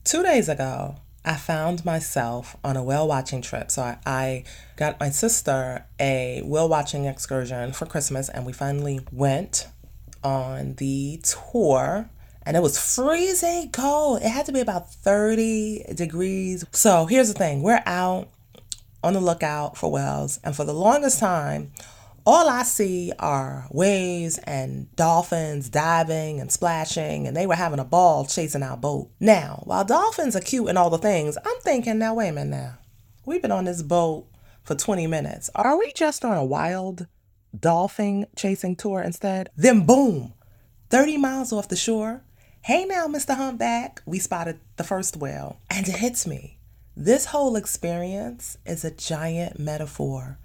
2 days ago, I found myself on a whale watching trip. So I got my sister a whale watching excursion for Christmas, and we finally went on the tour. And it was freezing cold. It had to be about 30 degrees. So here's the thing, we're out on the lookout for whales, and for the longest time, all I see are waves and dolphins diving and splashing, and they were having a ball chasing our boat. Now, while dolphins are cute and all the things, I'm thinking, now wait a minute now. We've been on this boat for 20 minutes. Are we just on a wild dolphin chasing tour instead? Then boom, 30 miles off the shore. Hey now, Mr. Humpback. We spotted the first whale. And it hits me. This whole experience is a giant metaphor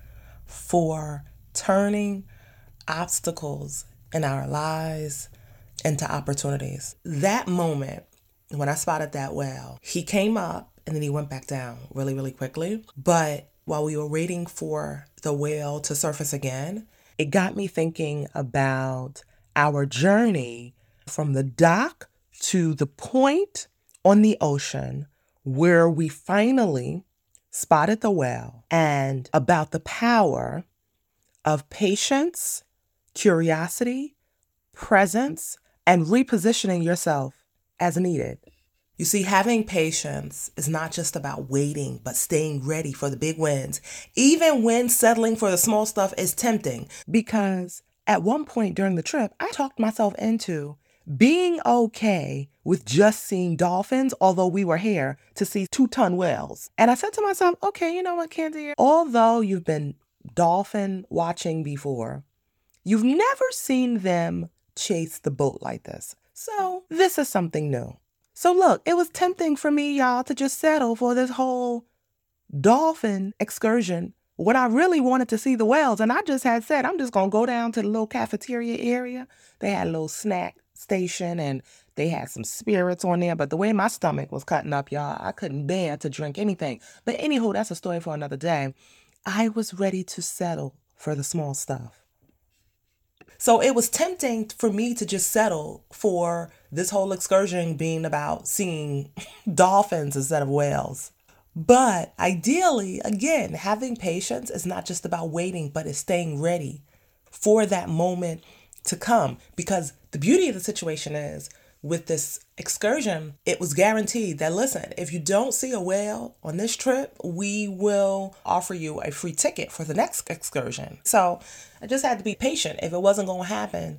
for turning obstacles in our lives into opportunities. That moment when I spotted that whale, he came up and then he went back down really, really quickly. But while we were waiting for the whale to surface again, it got me thinking about our journey from the dock to the point on the ocean where we finally spotted the whale, and about the power of patience, curiosity, presence, and repositioning yourself as needed. You see, having patience is not just about waiting, but staying ready for the big wins, even when settling for the small stuff is tempting. Because at one point during the trip, I talked myself into being okay with just seeing dolphins, although we were here to see 2-ton whales. And I said to myself, okay, you know what, Candy? Although you've been dolphin watching before, you've never seen them chase the boat like this. So this is something new. So look, it was tempting for me, y'all, to just settle for this whole dolphin excursion when I really wanted to see the whales. And I just had said, I'm just going to go down to the little cafeteria area. They had a little snack station and they had some spirits on there. But the way my stomach was cutting up, y'all, I couldn't bear to drink anything. But anywho, that's a story for another day. I was ready to settle for the small stuff. So it was tempting for me to just settle for this whole excursion being about seeing dolphins instead of whales. But ideally, again, having patience is not just about waiting, but it's staying ready for that moment to come. Because the beauty of the situation is, with this excursion, it was guaranteed that, listen, if you don't see a whale on this trip, we will offer you a free ticket for the next excursion. So I just had to be patient if it wasn't going to happen.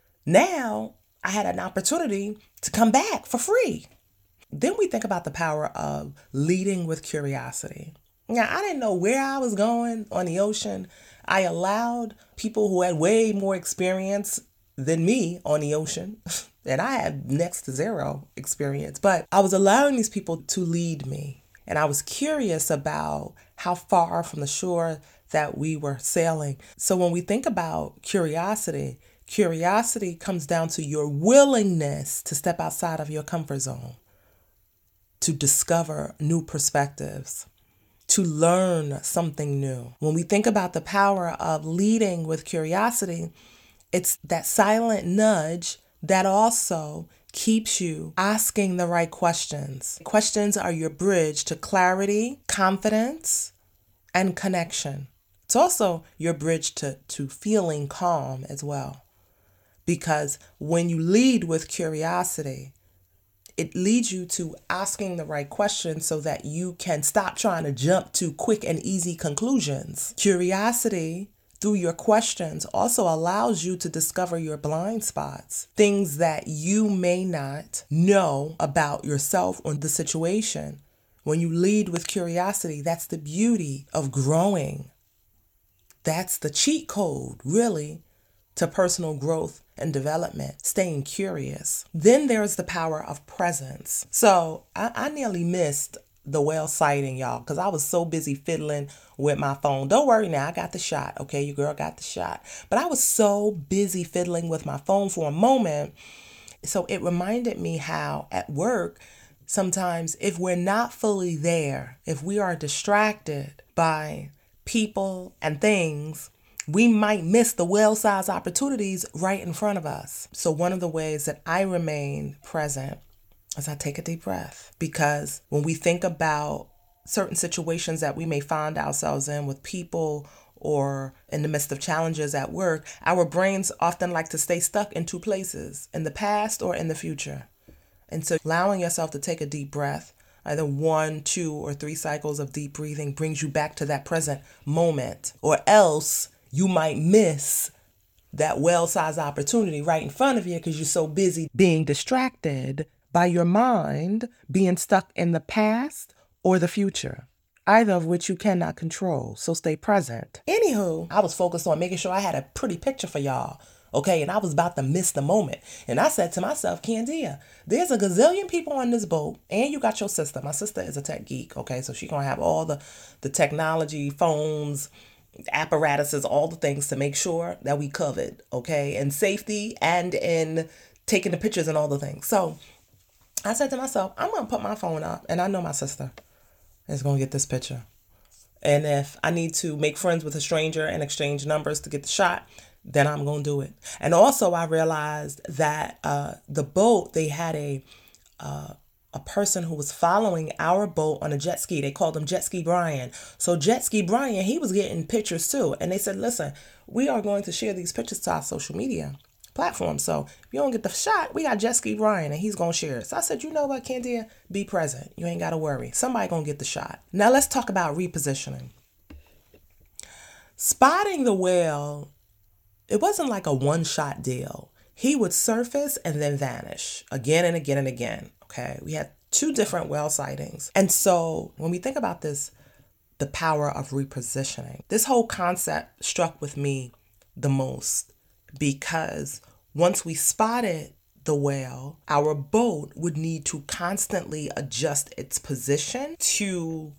Now I had an opportunity to come back for free. Then we think about the power of leading with curiosity. Now, I didn't know where I was going on the ocean. I allowed people who had way more experience than me on the ocean, and I had next to zero experience, but I was allowing these people to lead me. And I was curious about how far from the shore that we were sailing. So when we think about curiosity, curiosity comes down to your willingness to step outside of your comfort zone, to discover new perspectives, to learn something new. When we think about the power of leading with curiosity, it's that silent nudge that also keeps you asking the right questions. Questions are your bridge to clarity, confidence, and connection. It's also your bridge to feeling calm as well. Because when you lead with curiosity, it leads you to asking the right questions so that you can stop trying to jump to quick and easy conclusions. Curiosity through your questions also allows you to discover your blind spots, things that you may not know about yourself or the situation. When you lead with curiosity, that's the beauty of growing. That's the cheat code, really, to personal growth and development, staying curious. Then there's the power of presence. So I nearly missed the whale sighting, y'all, because I was so busy fiddling with my phone. Don't worry now, I got the shot, okay? Your girl got the shot. But I was so busy fiddling with my phone for a moment. So it reminded me how at work, sometimes if we're not fully there, if we are distracted by people and things, we might miss the whale-sized opportunities right in front of us. So one of the ways that I remain present as I take a deep breath. Because when we think about certain situations that we may find ourselves in with people or in the midst of challenges at work, our brains often like to stay stuck in two places, in the past or in the future. And so allowing yourself to take a deep breath, either 1, 2, or 3 cycles of deep breathing, brings you back to that present moment. Or else you might miss that well-sized opportunity right in front of you because you're so busy being distracted by your mind being stuck in the past or the future, either of which you cannot control. So stay present. Anywho, I was focused on making sure I had a pretty picture for y'all. Okay, and I was about to miss the moment. And I said to myself, Candia, there's a gazillion people on this boat, and you got your sister. My sister is a tech geek, okay? So she's going to have all the technology, phones, apparatuses, all the things to make sure that we covered, okay? In safety and in taking the pictures and all the things. So I said to myself, I'm going to put my phone up, and I know my sister is going to get this picture. And if I need to make friends with a stranger and exchange numbers to get the shot, then I'm going to do it. And also I realized that the boat, they had a person who was following our boat on a jet ski. They called him Jet Ski Brian. So Jet Ski Brian, he was getting pictures too. And they said, listen, we are going to share these pictures to our social media platform. So if you don't get the shot, we got Jet Ski Brian and he's going to share it. So I said, you know what, Candia? Be present. You ain't got to worry. Somebody going to get the shot. Now let's talk about repositioning. Spotting the whale, it wasn't like a one-shot deal. He would surface and then vanish again and again and again. Okay, we had 2 different whale sightings. And so when we think about this, the power of repositioning, this whole concept struck with me the most because once we spotted the whale, our boat would need to constantly adjust its position to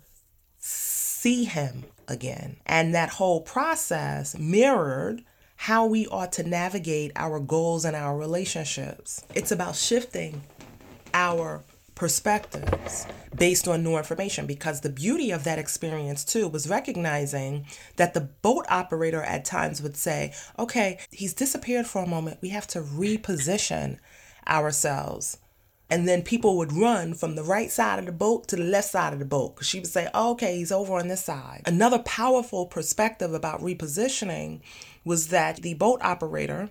see him again. And that whole process mirrored how we ought to navigate our goals and our relationships. It's about shifting our perspectives based on new information, because the beauty of that experience too was recognizing that the boat operator at times would say, okay, he's disappeared for a moment. We have to reposition ourselves. And then people would run from the right side of the boat to the left side of the boat, because she would say, oh, okay, he's over on this side. Another powerful perspective about repositioning was that the boat operator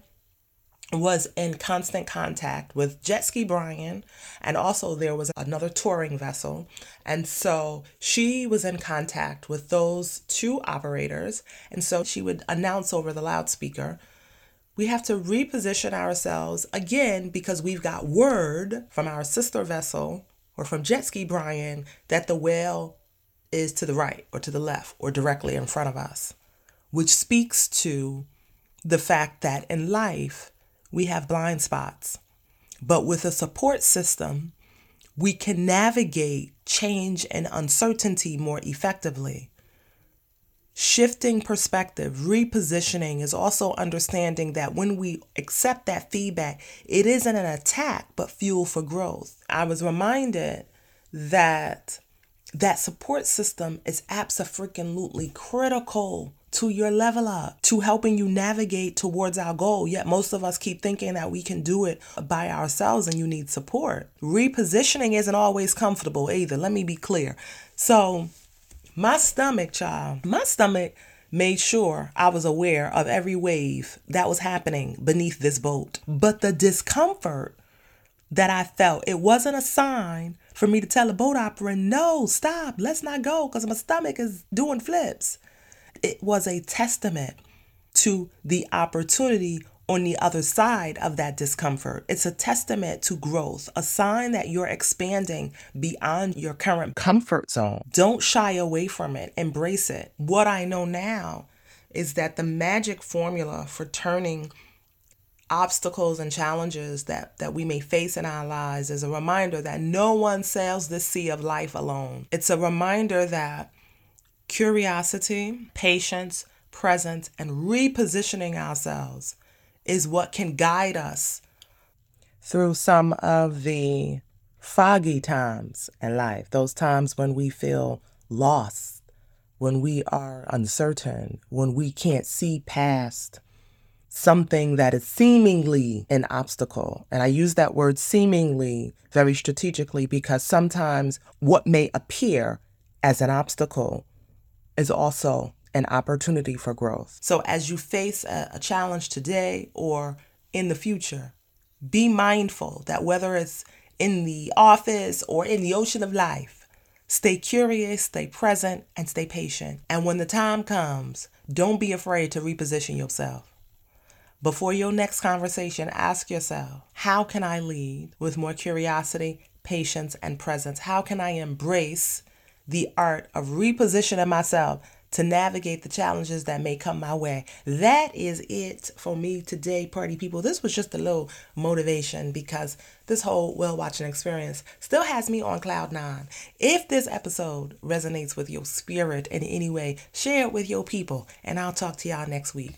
was in constant contact with Jet Ski Brian, and also there was another touring vessel. And so she was in contact with those 2 operators. And so she would announce over the loudspeaker, we have to reposition ourselves again because we've got word from our sister vessel or from Jet Ski Brian that the whale is to the right or to the left or directly in front of us, which speaks to the fact that in life we have blind spots, but with a support system, we can navigate change and uncertainty more effectively. Shifting perspective, repositioning is also understanding that when we accept that feedback, it isn't an attack, but fuel for growth. I was reminded that support system is abso-freaking-lutely critical to your level up, to helping you navigate towards our goal. Yet most of us keep thinking that we can do it by ourselves and you need support. Repositioning isn't always comfortable either. Let me be clear. So my stomach made sure I was aware of every wave that was happening beneath this boat. But the discomfort that I felt, it wasn't a sign for me to tell the boat operator, no, stop, let's not go because my stomach is doing flips. It was a testament to the opportunity on the other side of that discomfort. It's a testament to growth, a sign that you're expanding beyond your current comfort zone. Don't shy away from it. Embrace it. What I know now is that the magic formula for turning obstacles and challenges that we may face in our lives is a reminder that no one sails this sea of life alone. It's a reminder that curiosity, patience, presence, and repositioning ourselves is what can guide us through some of the foggy times in life, those times when we feel lost, when we are uncertain, when we can't see past something that is seemingly an obstacle. And I use that word seemingly very strategically because sometimes what may appear as an obstacle is also an opportunity for growth. So as you face a challenge today or in the future, be mindful that whether it's in the office or in the ocean of life, stay curious, stay present, and stay patient. And when the time comes, don't be afraid to reposition yourself. Before your next conversation, ask yourself, how can I lead with more curiosity, patience, and presence? How can I embrace the art of repositioning myself to navigate the challenges that may come my way? That is it for me today, party people. This was just a little motivation because this whole whale watching experience still has me on cloud nine. If this episode resonates with your spirit in any way, share it with your people, and I'll talk to y'all next week.